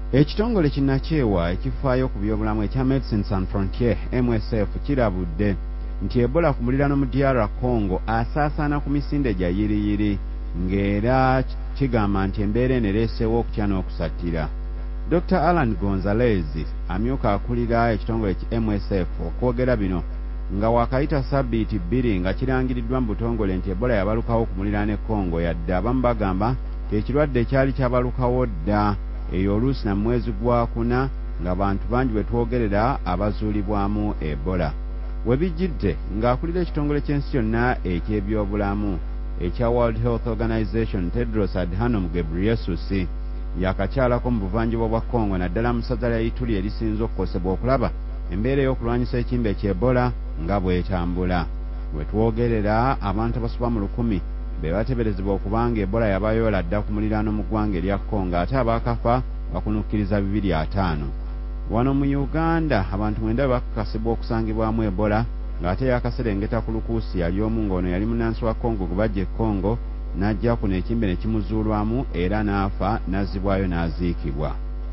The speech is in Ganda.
Ekitongole kinnakyewa ekifaayo ku byobulamu ekya Medecines Sans Frontieres MSF kirabudde nti Ebola ku muliraano mu DR Congo asaasaana ku misinde gya yiriyiri ng'era kigamba nti embeera eno ereeseewo okutya n'okusattira. Dr. Alan Gonzalez amyuka akulira ekitongole ki MSF okwogera bino nga wakayita ssabbiiti 2 nga kirangiriddwa mu butongole nti Ebola yabalukawo ku muliraano e Congo yadde abamu bagamba nti ekirwadde kyali kyabalukawo dda eyo oluusi na mwezi gwa kuna ng'abantu bangi bwe twogerera abazuulibwamu Ebola. We bijjidde ng'akulira ekitongole ky'ensi yonna eky'ebyobulamu ekya World Health Organization Tedros Adhanom Ghebreyesus yakakyalako mu buvanjuba bwa Congo naddala mu ssaza lya Ituri erisinze okukosebwa okulaba embeera y'okulwanyisa ekimbe ky'Ebola nga bw'etambula. We twogerera abantu abasoba mu 1,000 be bateeberezebwa okubanga Ebola yabayoola dda ku muliraano mu ggwanga erya Congo ate abaakafa bakunukkiriza 250. Wano mu Uganda abantu 9 bakakasibwa okusangibwamu Ebola ng'ate yakaserengeta ku lukuusi yali omu ng'ono yali munnansi wa Congo gwe bajja e Congo n'ajja kuno ekimbe ne kimuzuulwamu era n'afa n'azzibwayo n'aziikibwa.